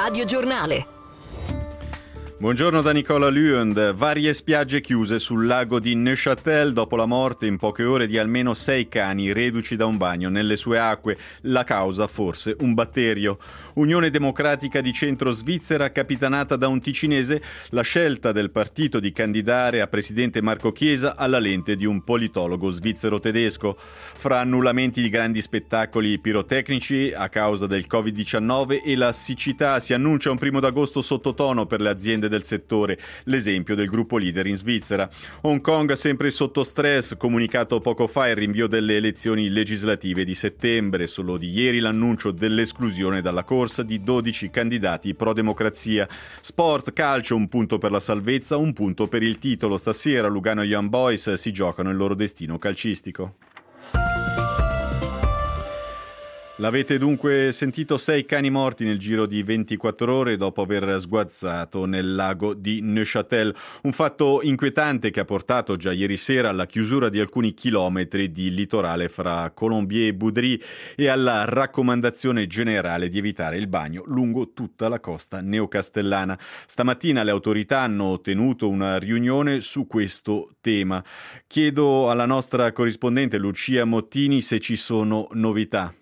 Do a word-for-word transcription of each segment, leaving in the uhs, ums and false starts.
Radio Giornale. Buongiorno da Nicola Lüend. Varie spiagge chiuse sul lago di Neuchâtel dopo la morte in poche ore di almeno sei cani reduci da un bagno nelle sue acque. La causa forse un batterio. Unione Democratica di Centro Svizzera capitanata da un ticinese, la scelta del partito di candidare a presidente Marco Chiesa alla lente di un politologo svizzero-tedesco. Fra annullamenti di grandi spettacoli pirotecnici a causa del covid diciannove e la siccità si annuncia un primo d'agosto sottotono per le aziende del settore, l'esempio del gruppo leader in Svizzera. Hong Kong sempre sotto stress, comunicato poco fa il rinvio delle elezioni legislative di settembre, solo di ieri l'annuncio dell'esclusione dalla corsa di dodici candidati pro-democrazia. Sport, calcio, un punto per la salvezza, un punto per il titolo. Stasera Lugano Young Boys si giocano il loro destino calcistico. L'avete dunque sentito, sei cani morti nel giro di ventiquattro ore dopo aver sguazzato nel lago di Neuchâtel. Un fatto inquietante che ha portato già ieri sera alla chiusura di alcuni chilometri di litorale fra Colombier e Boudry e alla raccomandazione generale di evitare il bagno lungo tutta la costa neocastellana. Stamattina le autorità hanno tenuto una riunione su questo tema. Chiedo alla nostra corrispondente Lucia Mottini se ci sono novità.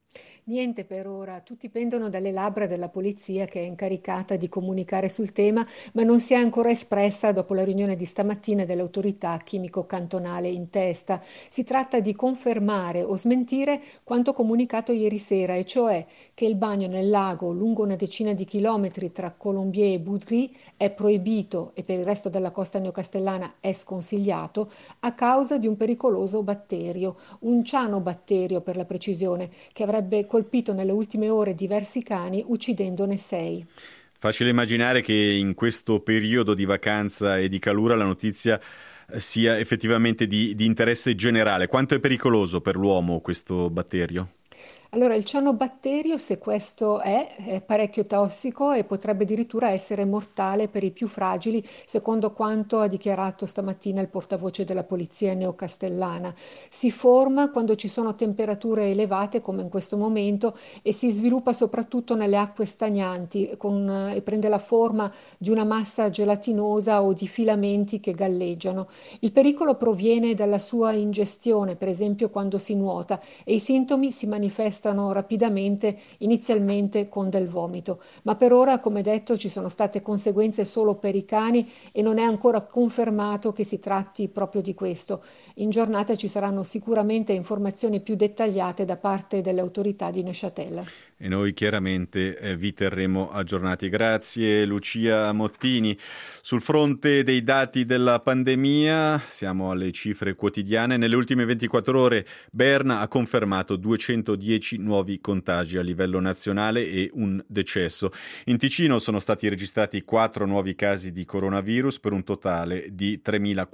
Niente per ora, tutti pendono dalle labbra della polizia che è incaricata di comunicare sul tema, ma non si è ancora espressa dopo la riunione di stamattina dell'autorità chimico-cantonale in testa. Si tratta di confermare o smentire quanto comunicato ieri sera, e cioè che il bagno nel lago lungo una decina di chilometri tra Colombier e Boudry è proibito e per il resto della costa neocastellana è sconsigliato a causa di un pericoloso batterio, un cianobatterio per la precisione, che avrebbe colpito nelle ultime ore diversi cani, uccidendone sei. Facile immaginare che in questo periodo di vacanza e di calura la notizia sia effettivamente di, di interesse generale. Quanto è pericoloso per l'uomo questo batterio? Allora, il cianobatterio, se questo è, è parecchio tossico e potrebbe addirittura essere mortale per i più fragili, secondo quanto ha dichiarato stamattina il portavoce della polizia neocastellana. Si forma quando ci sono temperature elevate, come in questo momento, e si sviluppa soprattutto nelle acque stagnanti con, e prende la forma di una massa gelatinosa o di filamenti che galleggiano. Il pericolo proviene dalla sua ingestione, per esempio quando si nuota, e i sintomi si manifestano rapidamente, inizialmente con del vomito, ma per ora, come detto, ci sono state conseguenze solo per i cani e non è ancora confermato che si tratti proprio di questo. In giornata ci saranno sicuramente informazioni più dettagliate da parte delle autorità di Neuchâtel. E noi chiaramente eh, vi terremo aggiornati. Grazie Lucia Mottini. Sul fronte dei dati della pandemia, siamo alle cifre quotidiane. Nelle ultime ventiquattro ore Berna ha confermato duecentodieci nuovi contagi a livello nazionale e un decesso. In Ticino sono stati registrati quattro nuovi casi di coronavirus per un totale di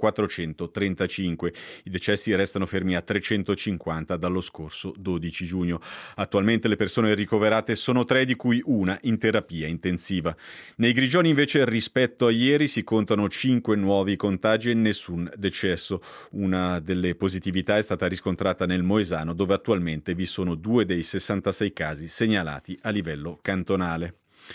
tremilaquattrocentotrentacinque. I decessi restano fermi a trecentocinquanta dallo scorso dodici giugno. Attualmente le persone ricoverate sono tre, di cui una in terapia intensiva. Nei Grigioni invece rispetto a ieri si contano cinque nuovi contagi e nessun decesso. Una delle positività è stata riscontrata nel Moesano, dove attualmente vi sono due dei sessantasei casi segnalati a livello cantonale.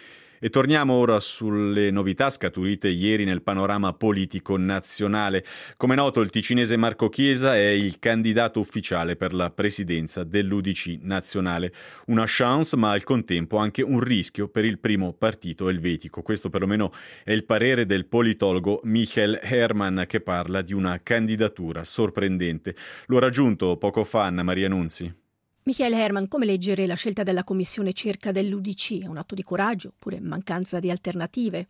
E torniamo ora sulle novità scaturite ieri nel panorama politico nazionale. Come noto, il ticinese Marco Chiesa è il candidato ufficiale per la presidenza dell'U D C nazionale. Una chance, ma al contempo anche un rischio per il primo partito elvetico. Questo perlomeno è il parere del politologo Michael Herman, che parla di una candidatura sorprendente. Lo ha raggiunto poco fa Anna Maria Nunzi. Michael Herman, come leggere la scelta della commissione cerca dell'U D C? È un atto di coraggio oppure mancanza di alternative?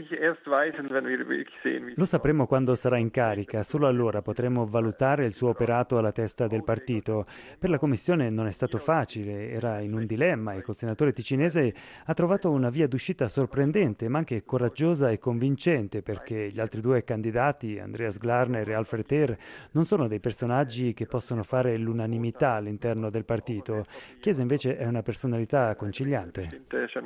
Lo sapremo quando sarà in carica, solo allora potremo valutare il suo operato alla testa del partito. Per la commissione non è stato facile, era in un dilemma. Il senatore ticinese ha trovato una via d'uscita sorprendente, ma anche coraggiosa e convincente, perché gli altri due candidati, Andreas Glarner e Alfred Herr, non sono dei personaggi che possono fare l'unanimità all'interno del partito. partito. Chiesa invece è una personalità conciliante.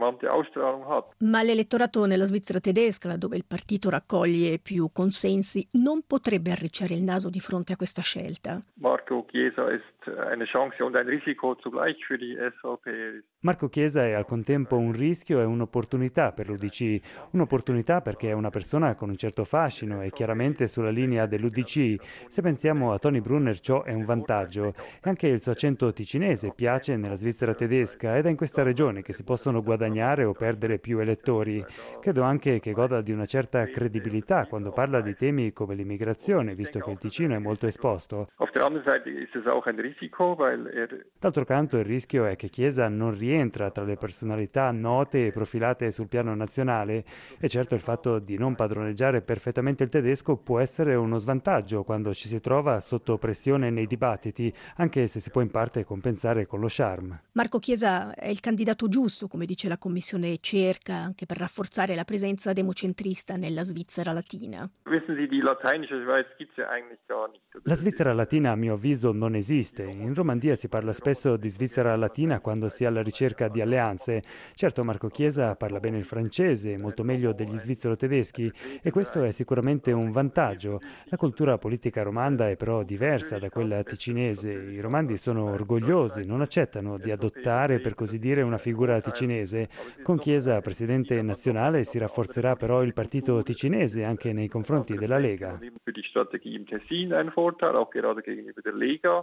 Ma l'elettorato nella Svizzera tedesca, dove il partito raccoglie più consensi, non potrebbe arricciare il naso di fronte a questa scelta. Marco Chiesa ist eine Chance und ein Risiko zugleich für die S V P. Marco Chiesa è al contempo un rischio e un'opportunità per l'U D C. Un'opportunità perché è una persona con un certo fascino e chiaramente sulla linea dell'U D C. Se pensiamo a Tony Brunner ciò è un vantaggio. E anche il suo accento ticinese piace nella Svizzera tedesca ed è in questa regione che si possono guadagnare o perdere più elettori. Credo anche che goda di una certa credibilità quando parla di temi come l'immigrazione, visto che il Ticino è molto esposto. Auf der anderen Seite ist es auch ein Risiko, weil er D'altro canto il rischio è che Chiesa non rientra tra le personalità note e profilate sul piano nazionale e certo il fatto di non padroneggiare perfettamente il tedesco può essere uno svantaggio quando ci si trova sotto pressione nei dibattiti, anche se si può in parte compensare con lo charme. Marco Chiesa è il candidato giusto, come dice la Commissione Cerca, anche per rafforzare la presenza democentrista nella Svizzera latina. wissen Sie, die lateinische Schweiz gibt es ja eigentlich gar nicht. La Svizzera latina, a mio avviso, non esiste. In Romandia si parla spesso di Svizzera latina quando si è alla ricerca di alleanze. Certo, Marco Chiesa parla bene il francese, molto meglio degli svizzero-tedeschi, e questo è sicuramente un vantaggio. La cultura politica romanda è però diversa da quella ticinese. I romandi sono orgogliosi, non accettano di adottare, per così dire, una figura ticinese. Con Chiesa presidente nazionale si rafforzerà però il partito ticinese anche nei confronti della Lega. Für die Strategie im Tessin ein Vorteil, auch gerade gegenüber der Lega.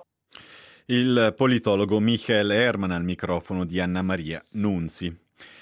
Il politologo Michael Herman al microfono di Anna Maria Nunzi.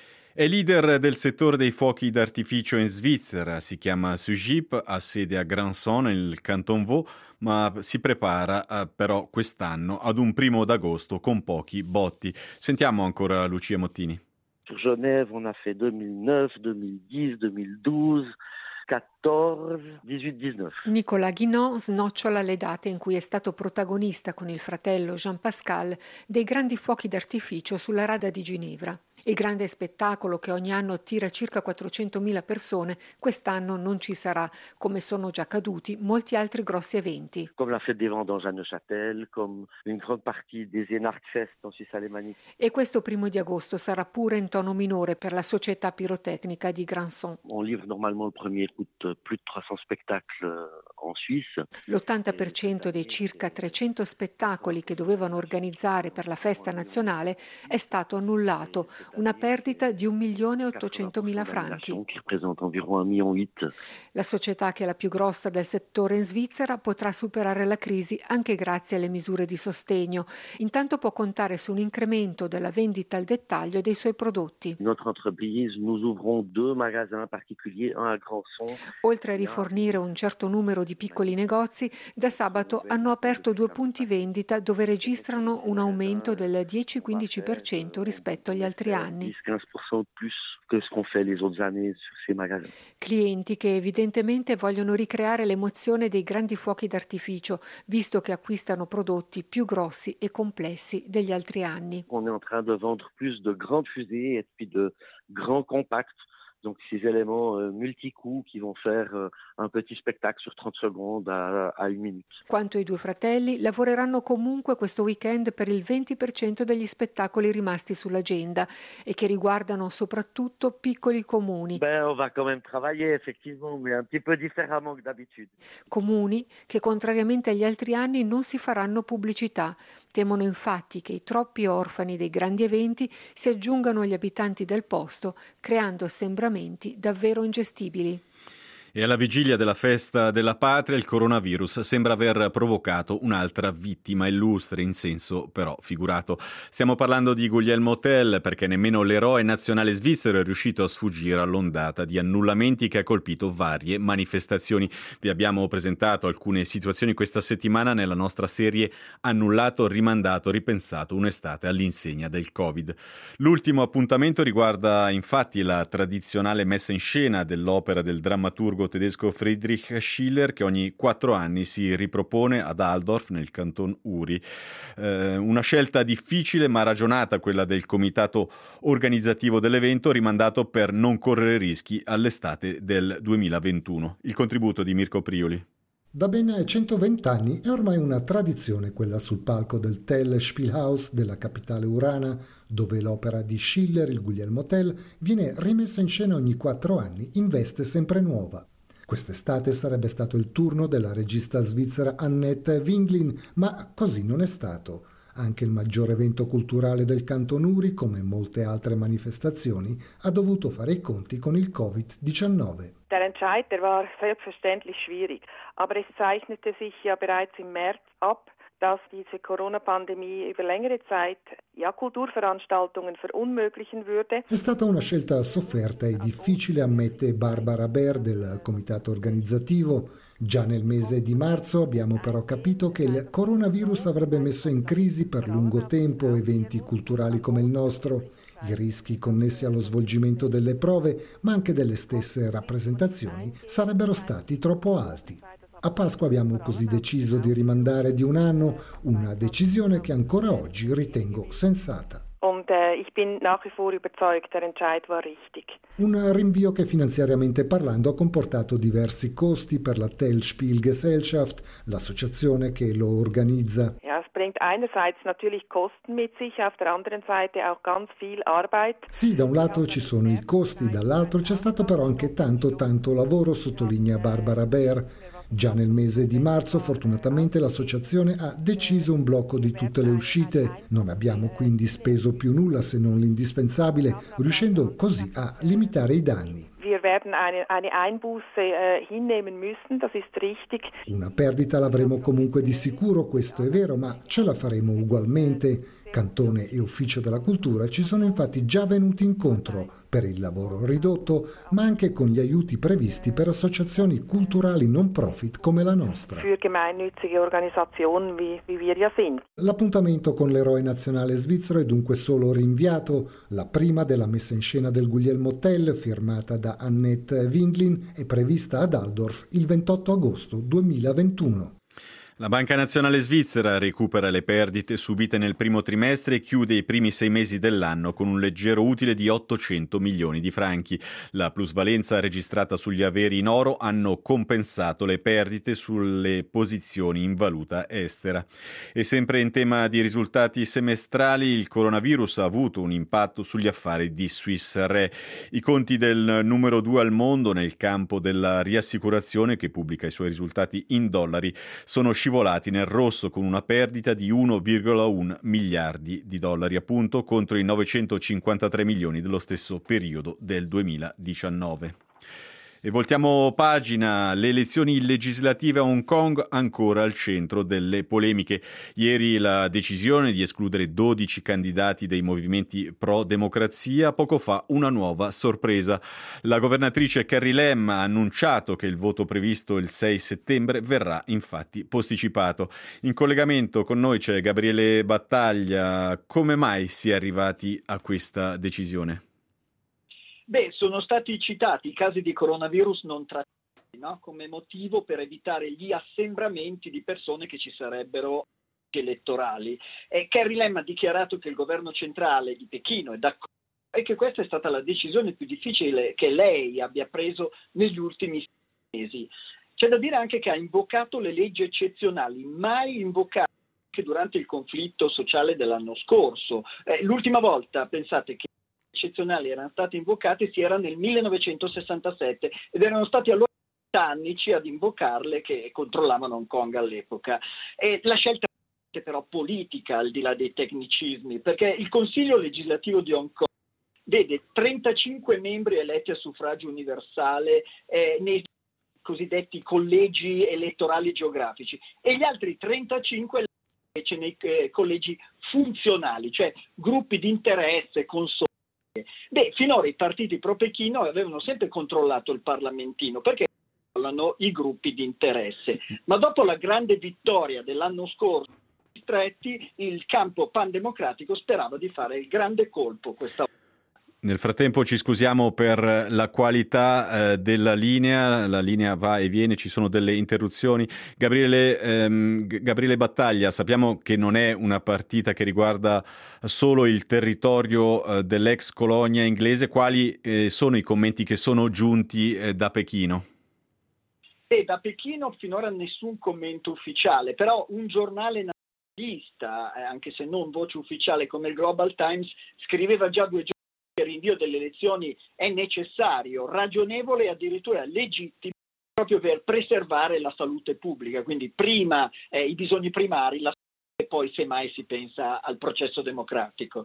È leader del settore dei fuochi d'artificio in Svizzera, si chiama Sugip, ha sede a Grandson nel Canton Vaud, ma si prepara eh, però quest'anno ad un primo d'agosto con pochi botti. Sentiamo ancora Lucia Mottini. Sur Genève, on a fait duemilaneuf, duemiladodici, duemiladodici, quattordici, diciotto, diciannove. Nicolas Guinan snocciola le date in cui è stato protagonista con il fratello Jean Pascal dei grandi fuochi d'artificio sulla rada di Ginevra. Il grande spettacolo che ogni anno attira circa quattrocentomila persone, quest'anno non ci sarà, come sono già caduti molti altri grossi eventi. Comme la fête des vendanges à Neuchâtel, comme une grande partie des Enartfest en Suisse alémanique. E questo primo di agosto sarà pure in tono minore per la società pirotecnica di Grandson. On livre normalement le premier coûte plus de trois cents spectacles en Suisse. L'ottanta per cento dei circa trecento spettacoli che dovevano organizzare per la festa nazionale è stato annullato, una perdita di un milione e ottocentomila franchi. Qui représente environ un million huit. La società che è la più grossa del settore in Svizzera potrà superare la crisi anche grazie alle misure di sostegno. Intanto può contare su un incremento della vendita al dettaglio dei suoi prodotti. Notre entreprise, nous ouvrons deux magasins particuliers, un à Grandson. Oltre a rifornire un certo numero di piccoli negozi, da sabato hanno aperto due punti vendita dove registrano un aumento del dieci-quindici per cento rispetto agli altri anni. dix à quinze pour cent de plus que ce qu'on fait les autres années sur ces magasins. Clienti che evidentemente vogliono ricreare l'emozione dei grandi fuochi d'artificio, visto che acquistano prodotti più grossi e complessi degli altri anni. On est en train de vendre plus de grandes fusées et puis de grands compacts. Donc ces éléments euh, multi-coups qui vont faire euh, un petit spectacle sur trente secondes à, à une minute. Quanto ai due fratelli, lavoreranno comunque questo weekend per il venti per cento degli spettacoli rimasti sull'agenda e che riguardano soprattutto piccoli comuni. Ben, on va quand même travailler effectivement, mais un petit peu différemment que d'habitude. Comuni che, contrariamente agli altri anni, non si faranno pubblicità. Temono infatti che i troppi orfani dei grandi eventi si aggiungano agli abitanti del posto, creando assembramenti davvero ingestibili. E alla vigilia della festa della patria il coronavirus sembra aver provocato un'altra vittima illustre, in senso però figurato. Stiamo parlando di Guglielmo Tell, perché nemmeno l'eroe nazionale svizzero è riuscito a sfuggire all'ondata di annullamenti che ha colpito varie manifestazioni. Vi abbiamo presentato alcune situazioni questa settimana nella nostra serie Annullato, rimandato, ripensato, un'estate all'insegna del Covid. L'ultimo appuntamento riguarda infatti la tradizionale messa in scena dell'opera del drammaturgo tedesco Friedrich Schiller, che ogni quattro anni si ripropone ad Altdorf nel canton Uri. Eh, una scelta difficile ma ragionata, quella del comitato organizzativo dell'evento, rimandato per non correre rischi all'estate del duemilaventuno. Il contributo di Mirko Prioli. Da ben centoventi anni è ormai una tradizione quella sul palco del Tell Spielhaus della capitale urana, dove l'opera di Schiller, il Guglielmo Tell, viene rimessa in scena ogni quattro anni in veste sempre nuova. Quest'estate sarebbe stato il turno della regista svizzera Annette Windlin, ma così non è stato. Anche il maggiore evento culturale del Canton Uri, come molte altre manifestazioni, ha dovuto fare i conti con il covid diciannove. Der Entscheid, der war selbstverständlich schwierig, aber es zeichnete sich ja bereits im März ab, dass diese Corona-Pandemie über längere Zeit ja, Kulturveranstaltungen verunmöglichen würde. È stata una scelta sofferta e difficile, ammette Barbara Baer del comitato organizzativo. Già nel mese di marzo abbiamo però capito che il coronavirus avrebbe messo in crisi per lungo tempo eventi culturali come il nostro. I rischi connessi allo svolgimento delle prove, ma anche delle stesse rappresentazioni, sarebbero stati troppo alti. A Pasqua abbiamo così deciso di rimandare di un anno, una decisione che ancora oggi ritengo sensata. Und äh, ich bin nach wie vor überzeugt, der Entscheid war richtig. Un rinvio che finanziariamente parlando ha comportato diversi costi per la Tell Spielgesellschaft, l'associazione che lo organizza. Ja, es bringt einerseits natürlich Kosten mit sich, auf der anderen Seite auch ganz viel Arbeit. Sì, da un lato ci sono i costi, dall'altro c'è stato però anche tanto tanto lavoro, sottolinea Barbara Baer. Già nel mese di marzo, fortunatamente, l'associazione ha deciso un blocco di tutte le uscite. Non abbiamo quindi speso più nulla se non l'indispensabile, riuscendo così a limitare i danni. Wir werden eine, eine Einbuße äh, hinnehmen müssen, das ist richtig. Una perdita l'avremo comunque di sicuro, questo è vero, ma ce la faremo ugualmente. Cantone e Ufficio della Cultura ci sono infatti già venuti incontro per il lavoro ridotto, ma anche con gli aiuti previsti per associazioni culturali non profit come la nostra. Für gemeinnützige Organisationen wie, wie wir ja sind. L'appuntamento con l'eroe nazionale svizzero è dunque solo rinviato. La prima della messa in scena del Guglielmo Tell, firmata da Annette Windlin, è prevista ad Altdorf il ventotto agosto duemilaventuno. La Banca Nazionale Svizzera recupera le perdite subite nel primo trimestre e chiude i primi sei mesi dell'anno con un leggero utile di ottocento milioni di franchi. La plusvalenza registrata sugli averi in oro hanno compensato le perdite sulle posizioni in valuta estera. E sempre in tema di risultati semestrali, il coronavirus ha avuto un impatto sugli affari di Swiss Re. I conti del numero due al mondo nel campo della riassicurazione, che pubblica i suoi risultati in dollari, sono scivolati volati nel rosso con una perdita di uno virgola uno miliardi di dollari appunto contro i novecentocinquantatré milioni dello stesso periodo del duemiladiciannove. E voltiamo pagina, le elezioni legislative a Hong Kong ancora al centro delle polemiche. Ieri la decisione di escludere dodici candidati dei movimenti pro-democrazia, poco fa una nuova sorpresa. La governatrice Carrie Lam ha annunciato che il voto previsto il sei settembre verrà infatti posticipato. In collegamento con noi c'è Gabriele Battaglia. Come mai si è arrivati a questa decisione? Beh, sono stati citati i casi di coronavirus non trattati, no? Come motivo per evitare gli assembramenti di persone che ci sarebbero elettorali. E Carrie Lam ha dichiarato che il governo centrale di Pechino è d'accordo e che questa è stata la decisione più difficile che lei abbia preso negli ultimi mesi. C'è da dire anche che ha invocato le leggi eccezionali, mai invocate anche durante il conflitto sociale dell'anno scorso. Eh, l'ultima volta, pensate che eccezionali erano state invocate si era nel millenovecentosessantasette ed erano stati allora britannici ad invocarle che controllavano Hong Kong all'epoca. E la scelta è però politica al di là dei tecnicismi, perché il Consiglio legislativo di Hong Kong vede trentacinque membri eletti a suffragio universale eh, nei cosiddetti collegi elettorali geografici e gli altri trentacinque invece nei eh, collegi funzionali, cioè gruppi di interesse, consorzi. Beh, finora i partiti pro Pechino avevano sempre controllato il parlamentino perché controllano i gruppi di interesse, ma dopo la grande vittoria dell'anno scorso stretti, il campo pandemocratico sperava di fare il grande colpo questa volta. Nel frattempo ci scusiamo per la qualità eh, della linea, la linea va e viene, ci sono delle interruzioni. Gabriele, ehm, Gabriele Battaglia, sappiamo che non è una partita che riguarda solo il territorio eh, dell'ex colonia inglese. Quali eh, sono i commenti che sono giunti eh, da Pechino? E da Pechino finora nessun commento ufficiale, però un giornale nazionalista, eh, anche se non voce ufficiale come il Global Times, scriveva già due giorni che il rinvio delle elezioni è necessario, ragionevole e addirittura legittimo, proprio per preservare la salute pubblica, quindi prima eh, i bisogni primari, la salute, e poi semmai si pensa al processo democratico.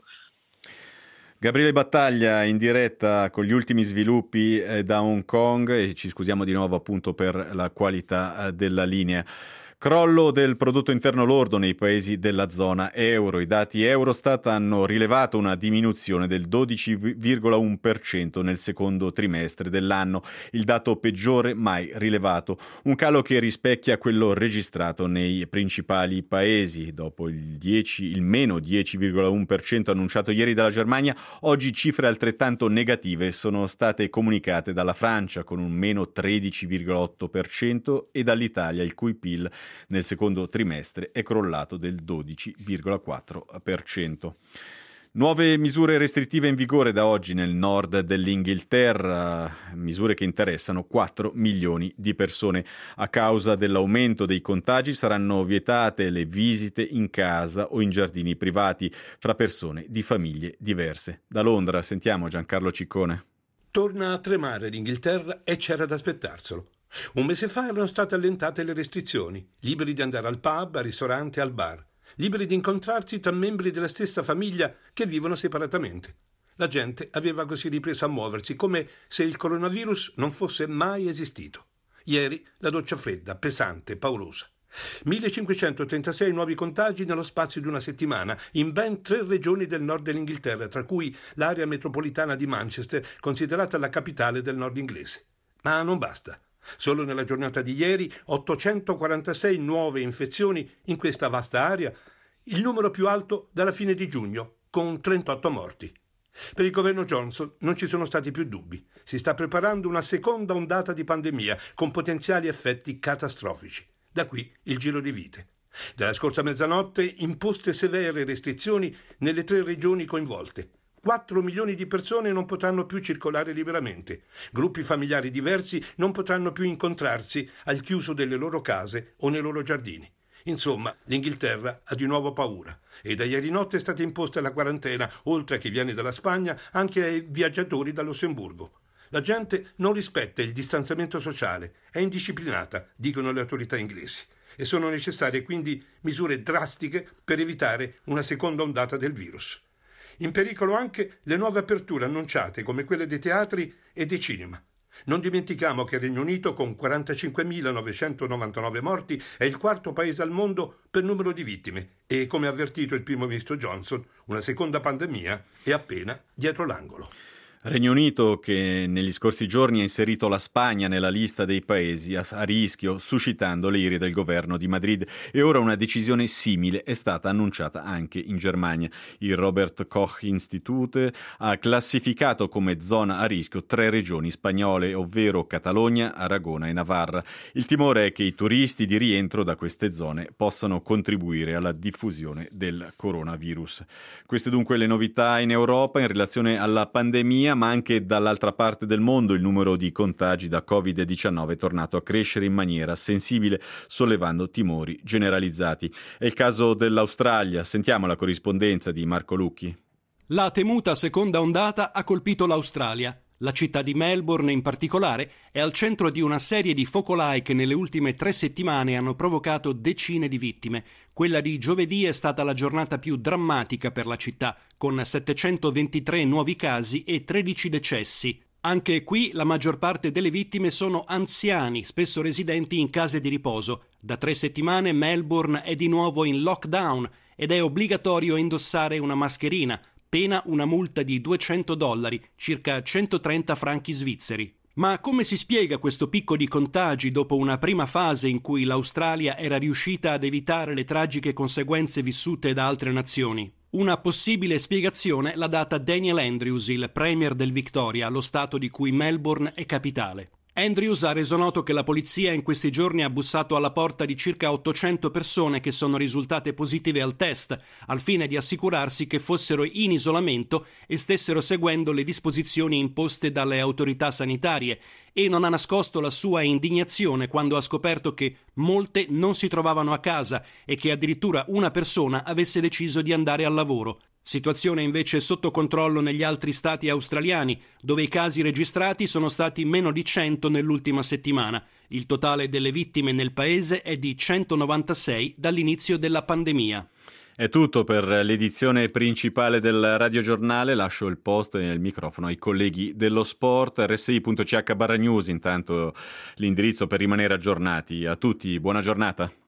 Gabriele Battaglia in diretta con gli ultimi sviluppi eh, da Hong Kong, e ci scusiamo di nuovo appunto per la qualità eh, della linea. Crollo del prodotto interno lordo nei paesi della zona euro. I dati Eurostat hanno rilevato una diminuzione del dodici virgola uno per cento nel secondo trimestre dell'anno, il dato peggiore mai rilevato, un calo che rispecchia quello registrato nei principali paesi. Dopo il, dieci, il meno dieci virgola uno per cento annunciato ieri dalla Germania, oggi cifre altrettanto negative sono state comunicate dalla Francia con un meno tredici virgola otto per cento e dall'Italia, il cui P I L nel secondo trimestre è crollato del dodici virgola quattro per cento. Nuove misure restrittive in vigore da oggi nel nord dell'Inghilterra, misure che interessano quattro milioni di persone. A causa dell'aumento dei contagi saranno vietate le visite in casa o in giardini privati fra persone di famiglie diverse. Da Londra sentiamo Giancarlo Ciccone. Torna a tremare l'Inghilterra e c'era da aspettarselo. Un mese fa erano state allentate le restrizioni, liberi di andare al pub, al ristorante e al bar, liberi di incontrarsi tra membri della stessa famiglia che vivono separatamente. La gente aveva così ripreso a muoversi, come se il coronavirus non fosse mai esistito. Ieri la doccia fredda, pesante, paurosa. millecinquecentotrentasei nuovi contagi nello spazio di una settimana in ben tre regioni del nord dell'Inghilterra, tra cui l'area metropolitana di Manchester, considerata la capitale del nord inglese. Ma non basta. Solo nella giornata di ieri ottocentoquarantasei nuove infezioni in questa vasta area, il numero più alto dalla fine di giugno, con trentotto morti. Per il governo Johnson non ci sono stati più dubbi. Si sta preparando una seconda ondata di pandemia con potenziali effetti catastrofici. Da qui il giro di vite. Dalla scorsa mezzanotte imposte severe restrizioni nelle tre regioni coinvolte. quattro milioni di persone non potranno più circolare liberamente. Gruppi familiari diversi non potranno più incontrarsi al chiuso delle loro case o nei loro giardini. Insomma, l'Inghilterra ha di nuovo paura e da ieri notte è stata imposta la quarantena, oltre a chi viene dalla Spagna, anche ai viaggiatori dal Lussemburgo. La gente non rispetta il distanziamento sociale, è indisciplinata, dicono le autorità inglesi, e sono necessarie quindi misure drastiche per evitare una seconda ondata del virus. In pericolo anche le nuove aperture annunciate, come quelle dei teatri e dei cinema. Non dimentichiamo che il Regno Unito, con quarantacinquemilanovecentonovantanove morti, è il quarto paese al mondo per numero di vittime e, come ha avvertito il primo ministro Johnson, una seconda pandemia è appena dietro l'angolo. Regno Unito che negli scorsi giorni ha inserito la Spagna nella lista dei paesi a rischio, suscitando le ire del governo di Madrid, e ora una decisione simile è stata annunciata anche in Germania. Il Robert Koch Institute ha classificato come zona a rischio tre regioni spagnole, ovvero Catalogna, Aragona e Navarra. Il timore è che i turisti di rientro da queste zone possano contribuire alla diffusione del coronavirus. Queste dunque le novità in Europa in relazione alla pandemia, ma anche dall'altra parte del mondo il numero di contagi da covid diciannove è tornato a crescere in maniera sensibile, sollevando timori generalizzati. È il caso dell'Australia. Sentiamo la corrispondenza di Marco Lucchi. La temuta seconda ondata ha colpito l'Australia. La città di Melbourne, in particolare, è al centro di una serie di focolai che nelle ultime tre settimane hanno provocato decine di vittime. Quella di giovedì è stata la giornata più drammatica per la città, con settecentoventitré nuovi casi e tredici decessi. Anche qui la maggior parte delle vittime sono anziani, spesso residenti in case di riposo. Da tre settimane Melbourne è di nuovo in lockdown ed è obbligatorio indossare una mascherina, pena una multa di duecento dollari, circa centotrenta franchi svizzeri. Ma come si spiega questo picco di contagi dopo una prima fase in cui l'Australia era riuscita ad evitare le tragiche conseguenze vissute da altre nazioni? Una possibile spiegazione l'ha data Daniel Andrews, il premier del Victoria, lo stato di cui Melbourne è capitale. Andrews ha reso noto che la polizia in questi giorni ha bussato alla porta di circa ottocento persone che sono risultate positive al test, al fine di assicurarsi che fossero in isolamento e stessero seguendo le disposizioni imposte dalle autorità sanitarie, e non ha nascosto la sua indignazione quando ha scoperto che molte non si trovavano a casa e che addirittura una persona avesse deciso di andare al lavoro. Situazione invece sotto controllo negli altri stati australiani, dove i casi registrati sono stati meno di cento nell'ultima settimana. Il totale delle vittime nel paese è di centonovantasei dall'inizio della pandemia. È tutto per l'edizione principale del radiogiornale. Lascio il post e il microfono ai colleghi dello sport. R S I punto C H barra news, intanto l'indirizzo per rimanere aggiornati. A tutti, buona giornata.